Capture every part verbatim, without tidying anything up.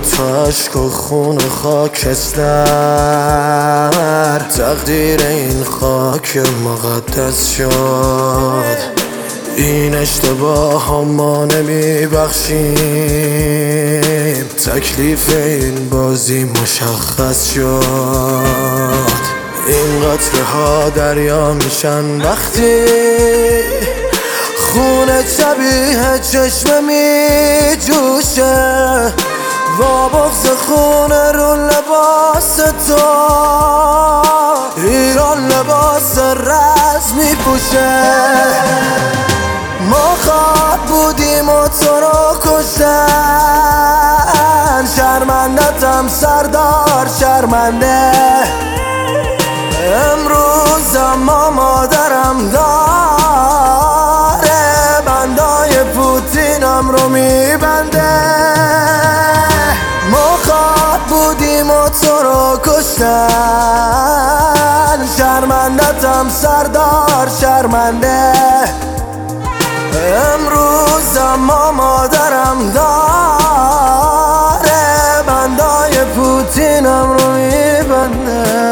دوتا عشق و خون و خاکستر، تقدیر این خاک مقدس شد. این اشتباه ها ما نمی بخشیم، تکلیف این بازی مشخص شد. این قطره ها دریا میشن وقتی خون شبیه چشمه می جوشه، با بغض خون رو لباس تو ایران لباس رز می پوشه. ما خواد بودیم و تو رو کشتن، شرمندتم سردار شرمنده. امروز اما مادرم داره بندای پوتینم رو میبنده. ما خواد بودیم و تو رو کشتن، شرمندتم سردار شرمنده. امروز اما مادرم داره بندای پوتینم رو میبنده.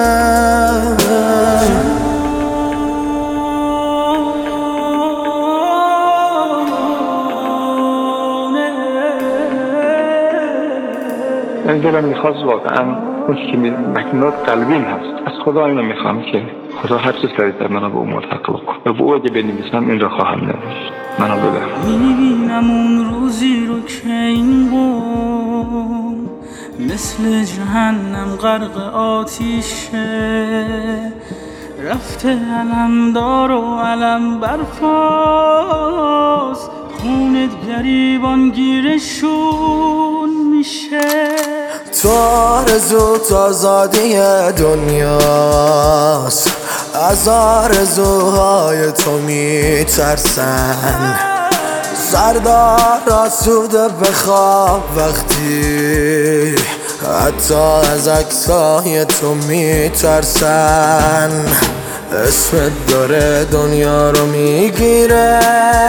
من دلم میخواست واقعا اون که مکنات قلبیم هست، از خدا اینو میخوام که خدا هر چیز سریعتر منو به اون ملحق بکن و به او اگه بنویسم این را خواهم نوشت. منو بده. میبینم اون روزی رو که این قوم مثل جهنم غرق آتیشه، رفته علمدار و علم برفاست، خونت گریبان گیرشون میشه. تو آرزو آزادی دنیاست، از آرزوهای تو میترسن. سردار آسوده بخواب وقتی حتی از عکسای تو میترسن. اسمت داره دنیا رو میگیره،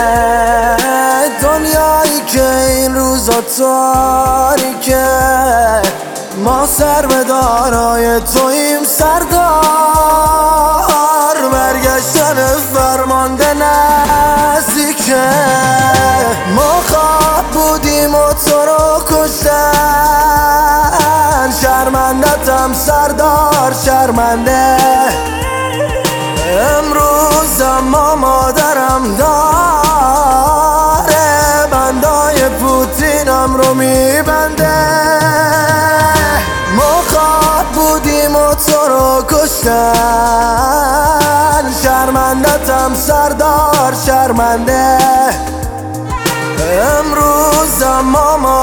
دنیایی که این روزا تاریکه. ما سر به دارای تویم سردار، برگشتن فرمانده نزدیکه. ما خواب بودیم و تو رو کشتن، شرمندتم سردار شرمنده. امروز اما مادرم داره بندای پوتینم رو میبنده. ما خواد بودیم و تو رو کشتن، شرمندتم سردار شرمنده. امروز اما